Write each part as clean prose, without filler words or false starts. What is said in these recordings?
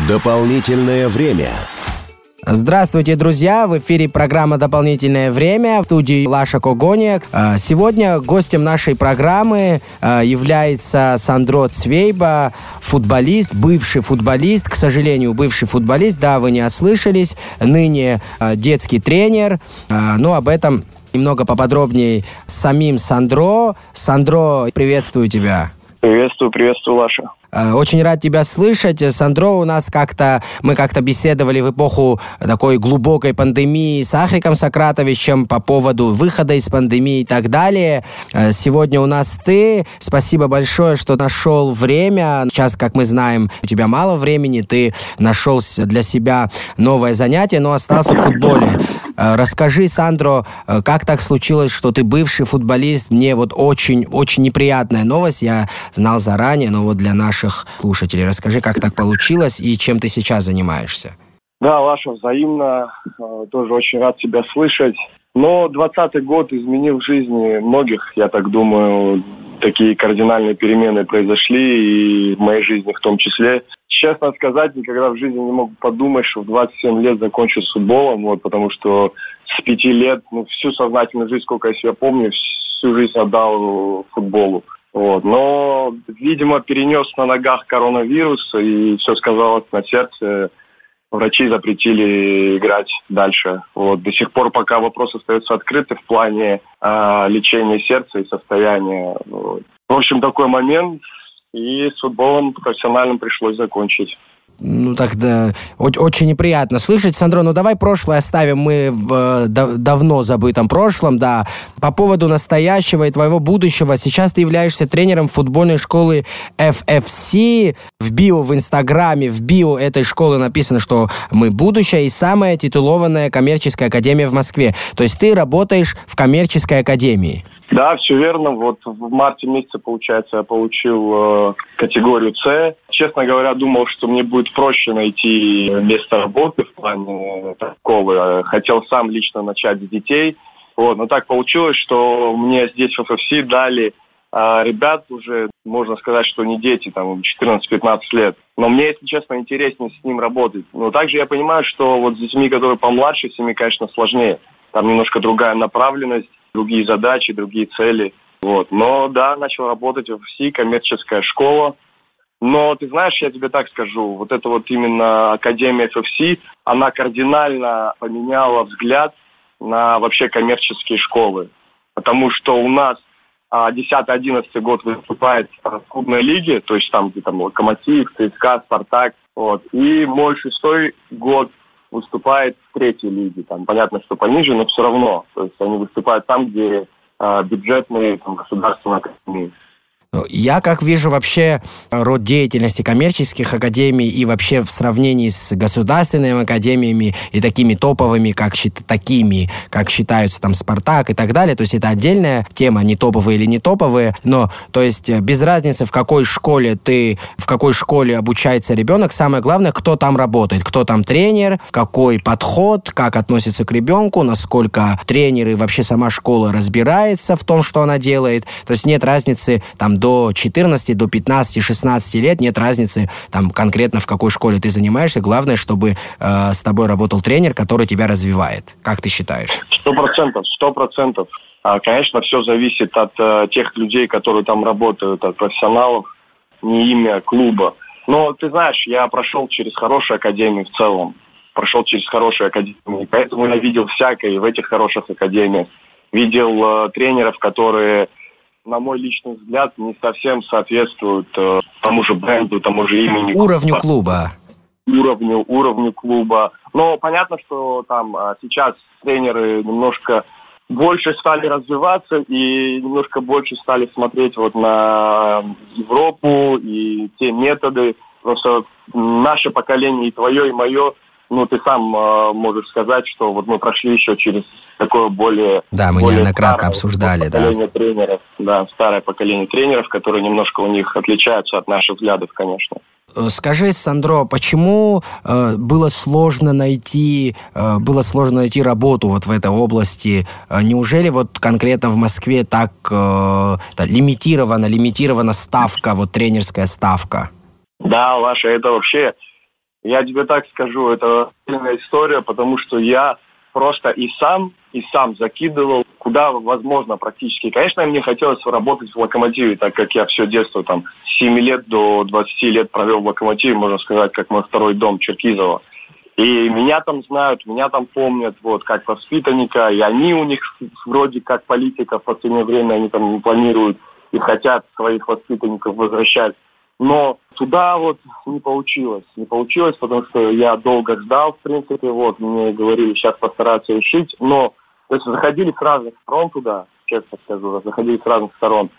Дополнительное время. Здравствуйте, друзья! В эфире программа «Дополнительное время» в студии Лаша Когоняк. Сегодня гостем нашей программы является Сандро Цвейба, футболист, бывший футболист, к сожалению, бывший футболист, да, вы не ослышались, ныне детский тренер. Но об этом немного поподробнее с самим Сандро. Сандро, приветствую тебя. Приветствую, Лаша. Очень рад тебя слышать. Сандро, мы как-то беседовали в эпоху такой глубокой пандемии с Ахриком Сократовичем по поводу выхода из пандемии и так далее. Сегодня у нас ты. Спасибо большое, что нашел время. Сейчас, как мы знаем, у тебя мало времени, ты нашел для себя новое занятие, но остался в футболе. Расскажи, Сандро, как так случилось, что ты бывший футболист? Мне вот очень неприятная новость, я знал заранее, но вот для наших слушателей расскажи, как так получилось и чем ты сейчас занимаешься. Да, Лаша, взаимно. Тоже очень рад тебя слышать. Но 2020 год изменил в жизни многих, я так думаю. Такие кардинальные перемены произошли, и в моей жизни в том числе. Честно сказать, никогда в жизни не мог подумать, что в 27 лет закончу с футболом, потому что с 5 лет, всю сознательную жизнь, сколько я себя помню, всю жизнь отдал футболу. Но, видимо, перенес на ногах коронавирус, и все сказалось на сердце. Врачи запретили играть дальше. До сих пор пока вопрос остается открытым в плане лечения сердца и состояния. В общем, такой момент, и с футболом профессиональным пришлось закончить. Тогда очень неприятно слышать. Сандро, давай прошлое оставим мы в давно забытом прошлом, да. По поводу настоящего и твоего будущего. Сейчас ты являешься тренером футбольной школы FFC. В био в Инстаграме, в био этой школы написано, что мы будущая и самая титулованная коммерческая академия в Москве. То есть ты работаешь в коммерческой академии. Да, все верно. В марте месяце, получается, я получил категорию С. Честно говоря, думал, что мне будет проще найти место работы в плане такого. Хотел сам лично начать с детей. Но так получилось, что мне здесь в FFC дали ребят уже, можно сказать, что не дети, 14-15 лет. Но мне, если честно, интереснее с ним работать. Но также я понимаю, что с детьми, которые помладше, с ними, конечно, сложнее. Там немножко другая направленность, другие задачи, другие цели. Но да, начал работать в FFC, коммерческая школа. Но ты знаешь, я тебе так скажу, эта именно академия FFC, она кардинально поменяла взгляд на вообще коммерческие школы. Потому что у нас 10-11 год выступает в клубной лиге, то есть там, где Локомотив, ЦСКА, Спартак. И мой 6-й год выступает в третьей лиге. Там понятно, что пониже, но все равно. То есть они выступают там, где бюджетные государственные академии. Я как вижу вообще род деятельности коммерческих академий и вообще в сравнении с государственными академиями и такими топовыми, как считаются там Спартак и так далее, то есть это отдельная тема, не топовые или не топовые, но то есть без разницы, в какой школе обучается ребенок, самое главное, кто там работает, кто там тренер, какой подход, как относится к ребенку, насколько тренер и вообще сама школа разбирается в том, что она делает, то есть нет разницы там до 14, до 15, 16 лет, нет разницы там конкретно в какой школе ты занимаешься. Главное, чтобы с тобой работал тренер, который тебя развивает. Как ты считаешь? 100%. Конечно, все зависит от тех людей, которые там работают, от профессионалов, не имя клуба. Но ты знаешь, я прошел через хорошие академии в целом. Поэтому я видел всякое в этих хороших академиях. Видел тренеров, которые, на мой личный взгляд, не совсем соответствуют тому же бренду, тому же имени. Уровню клуба. Уровню клуба. Но понятно, что там сейчас тренеры немножко больше стали развиваться и немножко больше стали смотреть на Европу и те методы. Просто наше поколение, и твое, и мое, ты сам можешь сказать, что мы прошли еще через такое более... Да, мы неоднократно обсуждали, поколение тренеров. Да, старое поколение тренеров, которые немножко у них отличаются от наших взглядов, конечно. Скажи, Сандро, почему было сложно найти работу в этой области? Неужели конкретно в Москве так лимитирована ставка, тренерская ставка? Да, Лаша, это вообще Я тебе так скажу, это отдельная история, потому что я просто и сам закидывал, куда возможно практически. Конечно, мне хотелось работать в «Локомотиве», так как я все детство, с 7 лет до 20 лет провел в «Локомотиве», можно сказать, как мой второй дом Черкизово. И меня там знают, меня там помнят, как воспитанника, и они у них вроде как политика в последнее время, они там планируют и хотят своих воспитанников возвращать. Но туда не получилось, потому что я долго ждал, в принципе, мне говорили, сейчас постараться решить, но, то есть, заходили с разных сторон туда, честно скажу, заходили с разных сторон,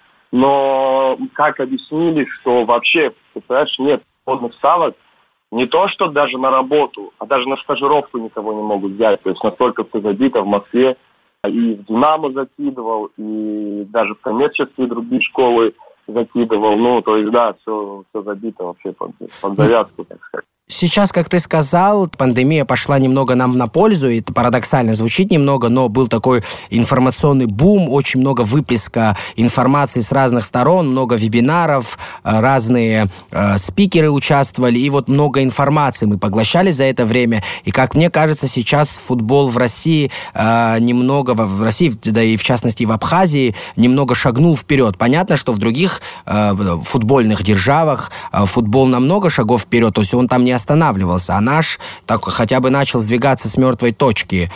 но как объяснили, что вообще, представляешь, нет свободных ставок, не то, что даже на работу, а даже на стажировку никого не могут взять, то есть настолько все забито в Москве, и в «Динамо» закидывал, и даже в коммерческие другие школы закидывал, то есть, да, все забито вообще под завязку, так сказать. Сейчас, как ты сказал, пандемия пошла немного нам на пользу, и это парадоксально звучит немного, но был такой информационный бум, очень много выплеска информации с разных сторон, много вебинаров, разные спикеры участвовали, и много информации мы поглощали за это время. И, как мне кажется, сейчас футбол в России немного, в России, да и в частности в Абхазии, немного шагнул вперед. Понятно, что в других футбольных державах футбол на много шагов вперед, то есть он там не останавливался, а наш так хотя бы начал сдвигаться с мертвой точки.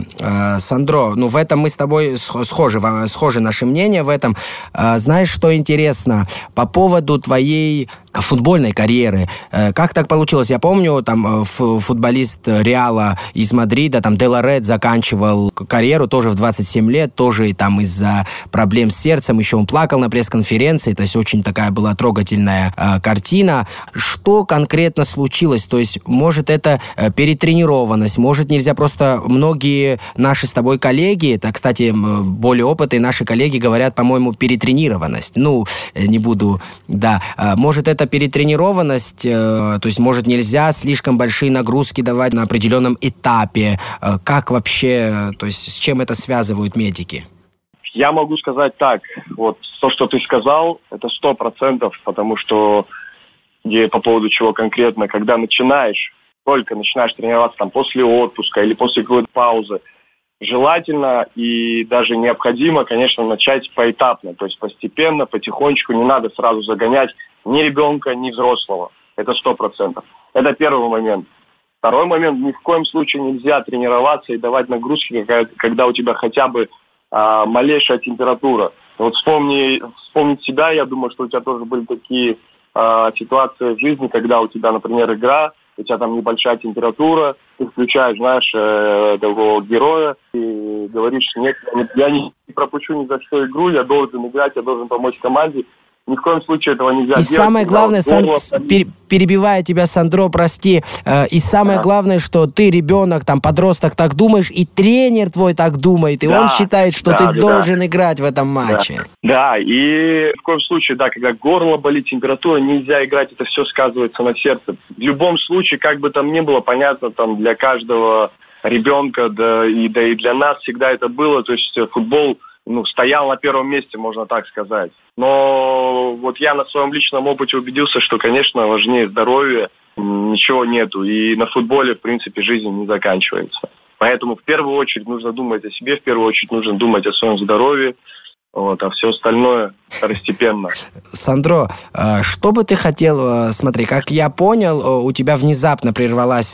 Сандро, в этом мы с тобой схожи наши мнения в этом. Знаешь, что интересно? По поводу твоей футбольной карьеры. Как так получилось? Я помню, футболист Реала из Мадрида, Де Ла Ред заканчивал карьеру тоже в 27 лет, тоже из-за проблем с сердцем, еще он плакал на пресс-конференции, то есть очень такая была трогательная картина. Что конкретно случилось? То есть, может, это перетренированность, может, нельзя просто... Многие наши с тобой коллеги, кстати, более опытные наши коллеги говорят, по-моему, перетренированность. Не буду... Да. Может, это перетренированность, то есть, может, нельзя слишком большие нагрузки давать на определенном этапе. Как вообще, то есть, с чем это связывают медики? Я могу сказать так, то, что ты сказал, это 100%, потому что по поводу чего конкретно, когда только начинаешь тренироваться после отпуска или после какой-то паузы, желательно и даже необходимо, конечно, начать поэтапно, то есть постепенно, потихонечку, не надо сразу загонять ни ребенка, ни взрослого. Это 100%. Это первый момент. Второй момент, ни в коем случае нельзя тренироваться и давать нагрузки, когда у тебя хотя бы малейшая температура. Вспомнить себя, я думаю, что у тебя тоже были такие ситуации в жизни, когда у тебя, например, игра, у тебя там небольшая температура, ты включаешь, того героя и говоришь, нет, я не пропущу ни за что игру, я должен играть, я должен помочь команде. Ни в коем случае этого нельзя делать. И самое главное, перебивая тебя, Сандро, прости, и самое главное, что ты ребенок, подросток так думаешь, и тренер твой так думает, и он считает, что ты должен играть в этом матче. Да, и в коем случае, когда горло болит, температура, нельзя играть, это все сказывается на сердце. В любом случае, как бы там ни было, понятно, для каждого ребенка, да и для нас всегда это было, то есть футбол стоял на первом месте, можно так сказать. Но я на своем личном опыте убедился, что, конечно, важнее здоровье, ничего нету. И на футболе, в принципе, жизнь не заканчивается. Поэтому в первую очередь нужно думать о себе, в первую очередь нужно думать о своем здоровье, а все остальное второстепенно. Сандро, что бы ты хотел, смотри, как я понял, у тебя внезапно прервалась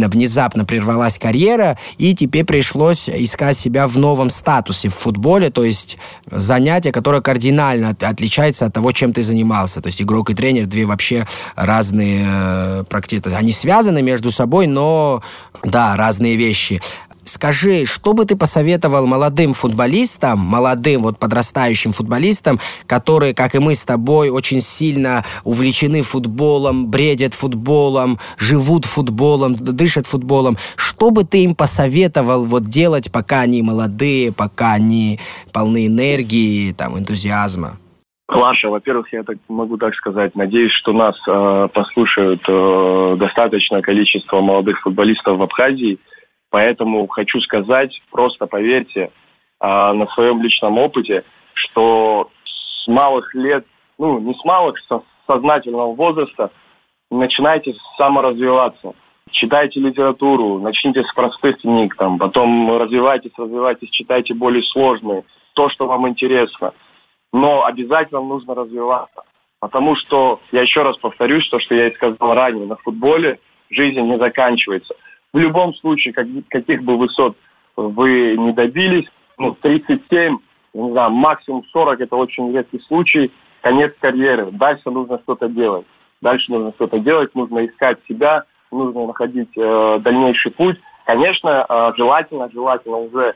карьера, и тебе пришлось искать себя в новом статусе в футболе, то есть занятие, которое кардинально отличается от того, чем ты занимался. То есть игрок и тренер, две вообще разные практики. Они связаны между собой, но, да, разные вещи. Скажи, что бы ты посоветовал молодым футболистам, подрастающим футболистам, которые, как и мы с тобой, очень сильно увлечены футболом, бредят футболом, живут футболом, дышат футболом. Что бы ты им посоветовал делать, пока они молодые, пока они полны энергии, энтузиазма? Лаша, во-первых, я могу так сказать, надеюсь, что нас послушают достаточное количество молодых футболистов в Абхазии. Поэтому хочу сказать, просто поверьте на своем личном опыте, что с малых лет, не с малых, с сознательного возраста начинайте саморазвиваться. Читайте литературу, начните с простых книг, потом развивайтесь, читайте более сложные, то, что вам интересно. Но обязательно нужно развиваться. Потому что, я еще раз повторюсь, то, что я и сказал ранее, на футболе жизнь не заканчивается. В любом случае, каких бы высот вы не добились, 37, не знаю, максимум 40, это очень редкий случай, конец карьеры. Дальше нужно что-то делать. Нужно искать себя, нужно находить дальнейший путь. Конечно, желательно уже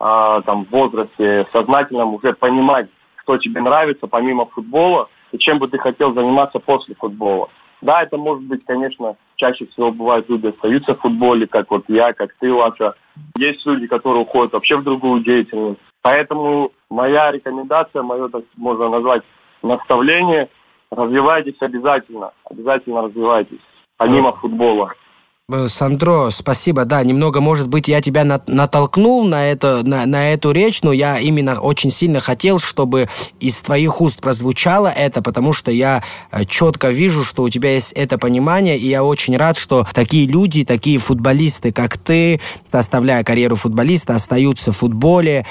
в возрасте сознательном уже понимать, что тебе нравится помимо футбола и чем бы ты хотел заниматься после футбола. Да, это может быть, конечно, чаще всего бывают люди остаются в футболе, как вот я, как ты, Лаша. Есть люди, которые уходят вообще в другую деятельность. Поэтому моя рекомендация, мое, так можно назвать, наставление, развивайтесь обязательно. Обязательно развивайтесь, помимо футбола. Сандро, спасибо. Да, немного, может быть, я тебя натолкнул на эту речь, но я именно очень сильно хотел, чтобы из твоих уст прозвучало это, потому что я четко вижу, что у тебя есть это понимание, и я очень рад, что такие люди, такие футболисты, как ты, оставляя карьеру футболиста, остаются в футболе,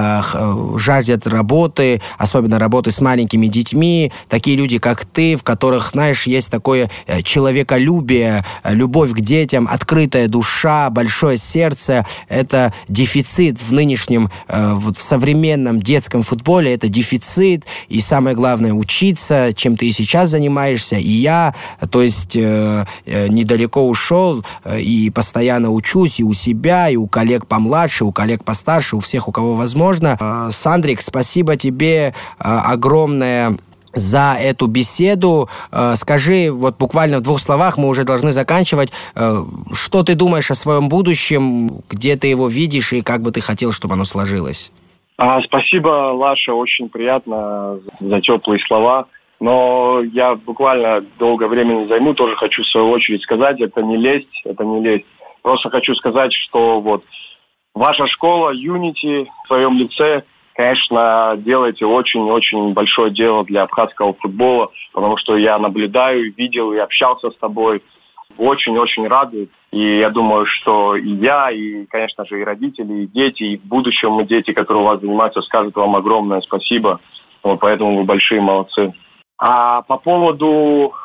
жаждут работы, особенно работы с маленькими детьми. Такие люди, как ты, в которых, знаешь, есть такое человеколюбие, любовь к детям, открытая душа, большое сердце. Это дефицит в нынешнем, в современном детском футболе. Это дефицит. И самое главное, учиться, чем ты и сейчас занимаешься. И я, то есть, недалеко ушел и постоянно учусь и у себя, и у коллег помладше, у коллег постарше, у всех, у кого возможно. Сандрик, спасибо тебе огромное за эту беседу. Скажи, вот буквально в 2 словах, мы уже должны заканчивать. Что ты думаешь о своем будущем? Где ты его видишь и как бы ты хотел, чтобы оно сложилось? Спасибо, Лаша, очень приятно за теплые слова. Но я буквально долго времени не займу, тоже хочу в свою очередь сказать, это не лесть. Просто хочу сказать, что вот ваша школа Unity в своем лице, конечно, делаете очень-очень большое дело для абхазского футбола, потому что я наблюдаю, видел и общался с тобой. Очень-очень радует. И я думаю, что и я, и, конечно же, и родители, и дети, и в будущем дети, которые у вас занимаются, скажут вам огромное спасибо. Вот, поэтому вы большие молодцы. А по поводу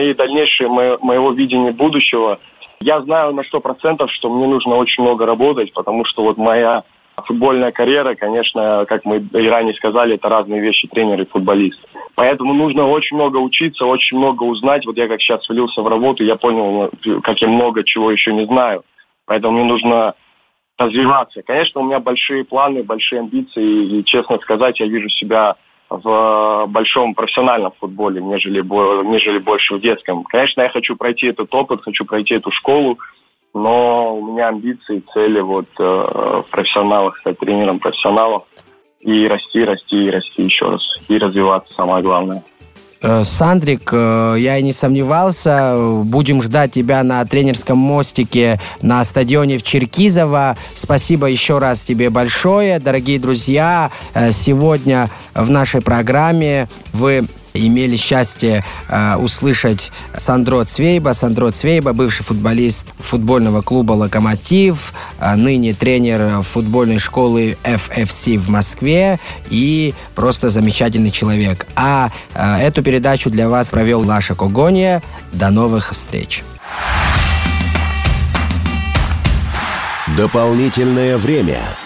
моего видения будущего, я знаю на 100%, что мне нужно очень много работать, потому что вот моя футбольная карьера, конечно, как мы и ранее сказали, это разные вещи, тренер и футболист. Поэтому нужно очень много учиться, очень много узнать. Вот я как сейчас влился в работу, я понял, как я много чего еще не знаю. Поэтому мне нужно развиваться. Конечно, у меня большие планы, большие амбиции. И, честно сказать, я вижу себя в большом профессиональном футболе, нежели больше в детском. Конечно, я хочу пройти этот опыт, хочу пройти эту школу. Но у меня амбиции, цели в профессионалах, стать тренером профессионалов и расти еще раз. И развиваться, самое главное. Сандрик, я и не сомневался. Будем ждать тебя на тренерском мостике на стадионе в Черкизово. Спасибо еще раз тебе большое. Дорогие друзья, сегодня в нашей программе вы имели счастье услышать Сандро Цвейба. Сандро Цвейба, бывший футболист футбольного клуба «Локомотив», ныне тренер футбольной школы FFC в Москве и просто замечательный человек. А эту передачу для вас провел Лаша Когония. До новых встреч. Дополнительное время.